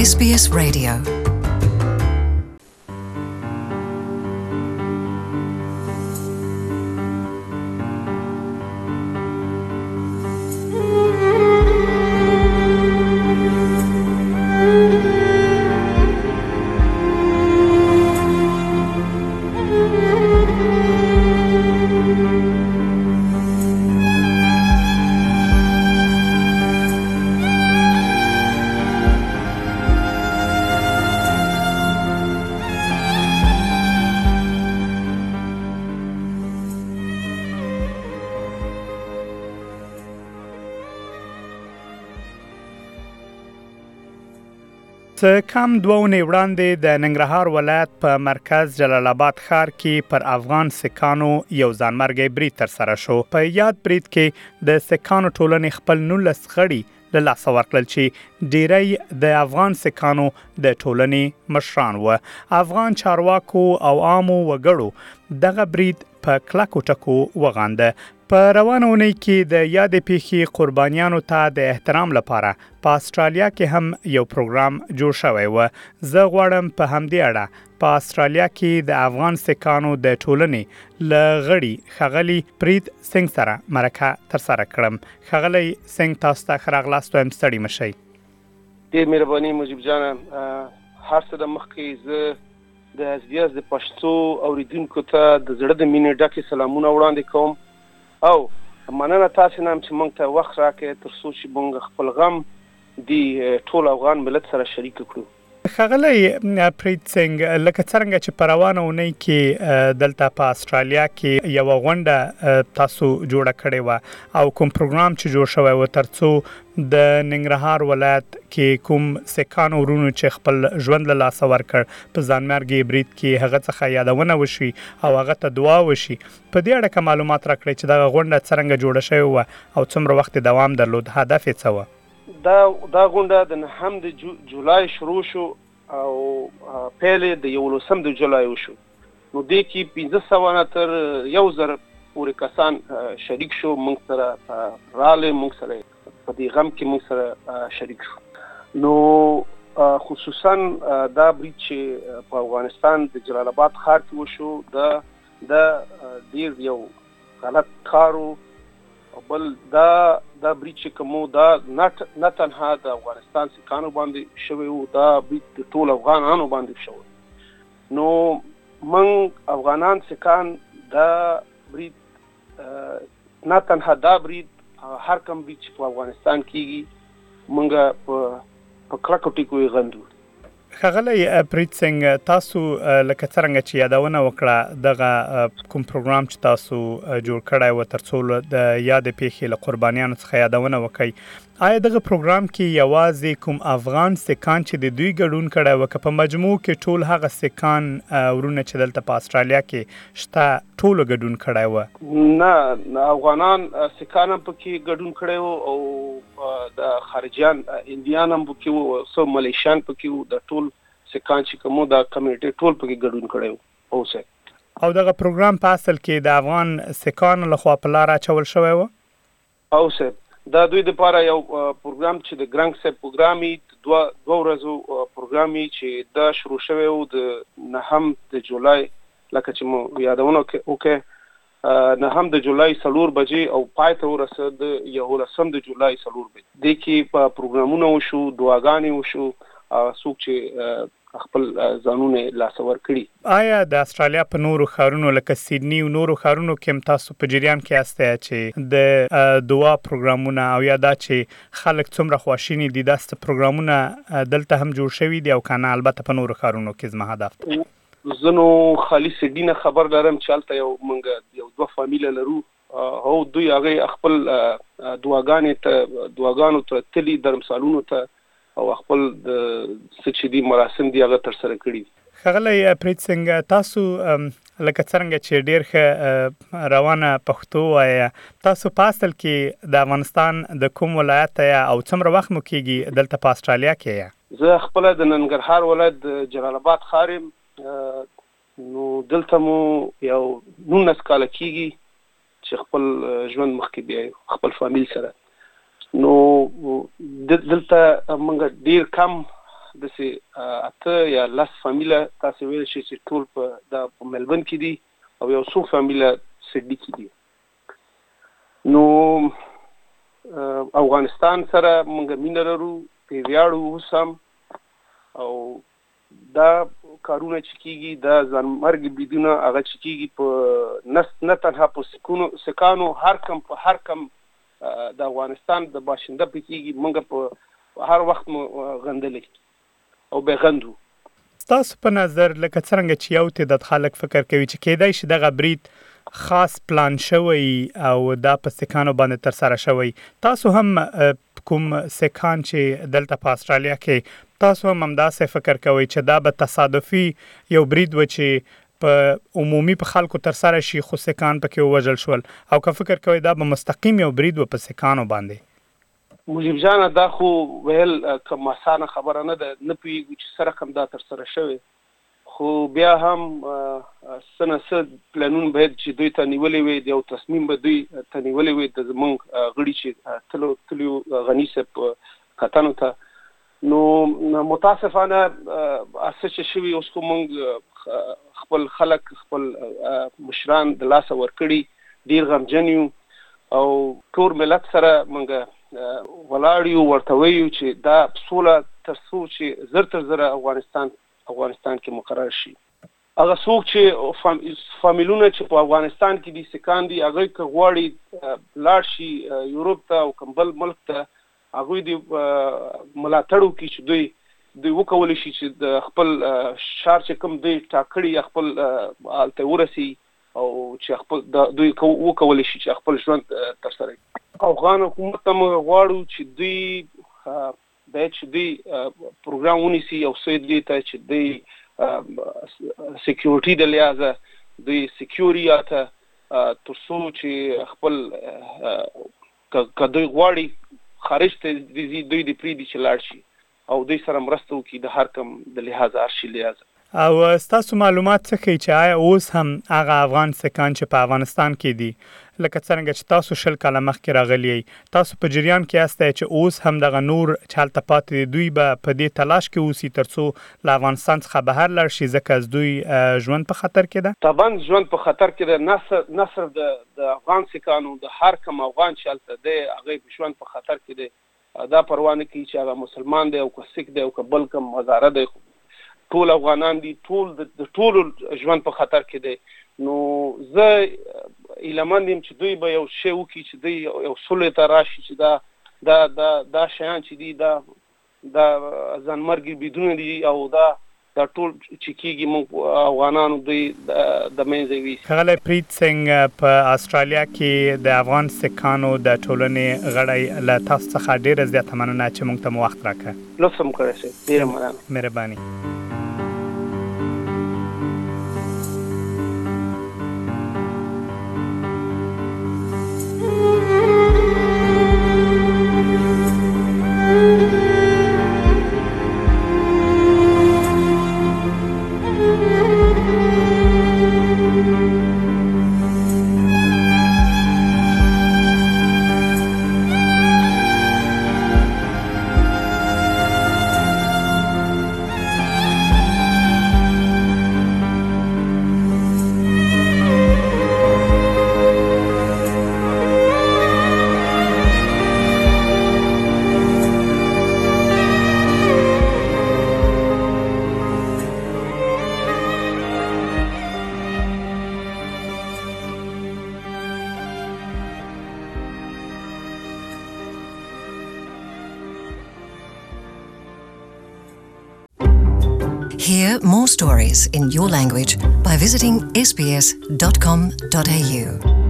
SBS Radio. څه کم 2 اونۍ وړاندې د ننګرهار ولایت په مرکز جلال آباد ښار کې پر افغان سکانو یو ځانمرګی برید ترسره شو. په یاد برید کې د سکانو ټولنې خپل 19 غړي له لاسه ورکړل چې ډیری د افغان سکانو د ټولنې مشران و. افغان چارواکو او عامو وګړو دغه برید په کلکو ټکو وغانده. په روانه اونۍ کې د یادې پیښې قربانیانو ته د احترام لپاره په استرالیا کې هم یو پروګرام جوړ شوی و. زه غواړم په همدې اړه په استرالیا کې د افغان سکانو د ټولنې له غړي ښاغلي پریت سنگ سره مرکه ترسره کړم. ښاغلی سنگ، تاسو ته ښه راغلاست، وایم ستړي مشئ. ډېر مهرباني مجيب جان. هر څه د مخکې زه د SBS د پښتو اوریدونکو ته د زړه د مینې ډکې سلامونه وړاندې کوم او مننه تاسو نه چې موږ ته وخت راکړئ تر څو چې موږ خپل غم د ټول افغان ملت سره شریک کړو. ښاغلی پریت سنگ، لکه څنګه چې په روانه اونۍ کې دلته په استرالیا کې یو غونډه تاسو جوړه کړې و او کوم پروګرام چې جوړ شوی و ترڅو د ننګرهار ولایت کې کوم سکانو ورونو چې خپل ژوند له لاسه ورکړ په ځانمرګي برید کې هغه څخه یادونه وشي او هغه ته دعا وشي. په دې اړه معلومات راکړئ چې دغه غونډه څنګه جوړه شوې و او څومره وخت دوام درلود، هدف یې څه و؟ دا غونډه د 9 د جولای شروع شو او پیل د 11 د جولای وشو. نو دې کې 1500 نه تر 1000 پورې کسان شریک شو. موږ سره رااله، موږ سره په دې غم کې موږ سره شریک شو. نو خصوصا دا برید چې په افغانستان د جلال آباد ښار کې وشو د ډیر یو غلط کارو. بل دا برید چې کومو دا نه تنها د افغانستان سکانو باندې شوی و، دا برید د ټول افغانانو باندې شوی. نو موږ افغانان سکان دا برید نه تنها دا برید هر کوم برید چې په افغانستان کېږي موږ په کلکو ټکو یې غندو. ښاغلی پریت سنگ، تاسو لکه څرنګه چې یادونه وکړه دغه کوم پروګرام چې تاسو جوړ کړی و ترڅو د یادې پیښې له قربانیانو څخه یادونه وکړئ، آیا دغه پروګرام کې یوازې کوم افغان سکان چې د دوی ګډون کړی و که په مجموع کې ټول هغه سکان ورونه چې دلته په استرالیا کې شته ټولو ګډون کړی و؟ نه، افغانان سکان هم پکې ګډون کړی و او د خارجیان انډیان هم پکې و، څو ملیشیان پکې و، د ټول سکان چې کومو دا کمیونټي ټول پکې ګډون کړی و. او دغه پروګرام په اصل کې د افغان سکانو لخوا په لار اچول شوی و؟ دا دوی لپاره یو پروګرام چې د ګرانګ سپ پروګرامي دوه ورځو پروګرامي چې دا شروع شوی و د 9 د جولای، لکه چې مو یادونه وکړه 9 د جولای 4 بجې او پای ته ورسېد 11 د جولای 4 بجې. د کې په پروګرامونه وشو، دعاګانې وشو، څوک چې خپل ځانونه لاس ور کړی. آیا د استرالیا په نورو ښارونو لکه سیدنی او نورو ښارونو کې هم تاسو په جریان کې یاستئ چې د دعا پروګرامونه او یا دا چې خلک څومره خواشیني دي داسې پروګرامونه دلته هم جوړ شوي دي او کنه؟ البته په نورو ښارونو کې زما هدف زه نو خالي سیدنی نه خبر لرم چې هلته یو 2 فامیله لرو او دوی هغه خپل دعاګانو ته تلي درمسالونو ته او خپل د سچدي مراسم دی هغه تر سره کړی. ښاغلی پریت سنگ، تاسو لکه څنګه چې ډیر ښه روانه پښتو وایي، تاسو په اصل کې د افغانستان د کوم ولایت یا او څومره وخت مو کېږي دلته په استرالیا کې؟ زه خپل د ننګرهار ولایت د جلال آباد ښار یم. نو دلته مو یو 19 کاله کېږي چې خپل ژوند مخکې بیا خپل فامیل سره. نو دلته موږ ډیر کم د سي اته یا لاس فامیلا تاسو ویل شي چې ټول په ملبن کې دي او یو څو فامیلا سډني کې دي. نو افغانستان سره موږ مینه لرو، په ویاړو اوسم، او دا کارونه چې کیږي دا ځانمرګ بریدونه هغه چې کیږي په نه تنها په سکانو هر کم د افغانستان د باشنده په کیږي، موږ په هر وخت غندلې او به غندو. تاسو په نظر لکه څنګه چې یو تعداد خلک فکر کوي چې کېدای شي دغه برید خاص پلان شوی او دا په سکانو باندې تر سره شوی، تاسو هم کوم سکان چې دلته په استرالیا کې تاسو هم همداسې فکر کوئ چې دا به تصادفي یو برید و چې په عمومي په خلکو تر سره شي خو سکان پکې ووژل شول، او که فکر کوئ دا به مستقیم یو برید و په سکانو باندې؟ مجيب جان دا خو ویل کوم اسانه خبره نه ده، نه پیږي چې سره کوم دا تر سره شوی، خو بیا هم سنه پلانون باید چې دوی ته نیولې وي، یو تصمیم به دوی ته نیولې وي د زمونږ غړي چې تلو غنی صاحب کتنو ته. نو متاسفانه اساس شوی اوس کوم خپل خلک خپل مشران د لاس ورکړي، ډیر غمجن یو او ټول ملت سره موږ ولاړیو ورته ویو چې دا سوله تر څو چې زر تر زر افغانستان کې مقرر شي. هغه څوک چې فامیلونه چې په افغانستان کې دي سکان دي، هغه که غواړي لاړ شي یورپ ته او کمبل ملک ته، هغه دی ملاتړ وکړي چې دوی وکولای شي چې د خپل شار چې کوم دوی ټاکړي خپل الته ورسي او چې خپل دوی وکولای شي چې خپل ژوند تر سره کړي. افغان حکومت ته موږ غواړو چې دوی باید چې دوی پروګرام ونیسي او دوی ته چې دوی سکیورټي د لحاظه دوی سکیورټي تر څو چې خپل که دوی غواړي خارج ته دوی د پریدي چې لاړ شي او دوی سره مرسته وکړي د هر کم د لحاظه ارشي لحاظه. او تاسو معلومات څه کوي چې آیا اوس هم هغه افغان سکان چې په افغانستان کې دي لکه څنګه چې تاسو 20 کاله مخکې راغلی تاسو په جریان کې یاستئ چې اوس هم دغه نور چالت پاتې دوی به په دې تلاش کې اوسي ترڅو له افغانستان څخه بهر لاړ شي، ځکه دوی ژوند په خطر کې ده؟ طبعا ژوند په خطر کې ده، نه صرف د افغان سکانو، د هر کوم افغان چې هلته دی هغه ژوند په خطر کې دی. دا پروا نه کوي چې هغه مسلمان دی او که سیک دی او که بل کوم هزاره دی، ټول افغانان دي، ټول د ټول ژوند په خطر کې دی. نو زه ایلمن یم چې دوی به یو شی وکړي چې دوی یو سولې ته راشي چې دا شیان چې دي دا ځانمرګي بریدونه دي او دا ټول چې کیږي موږ افغانانو دوی د منځه وي. ښاغلی پریت سنګ په استرالیا کې د افغان سکانو د ټولنې غړی له تاسو څخه ډیره زیاته مننه چې موږ ته مو وخت راکړ. لطف هم کړی شئ، ډیره مننه. مهرباني. Hear more stories in your language by visiting sbs.com.au.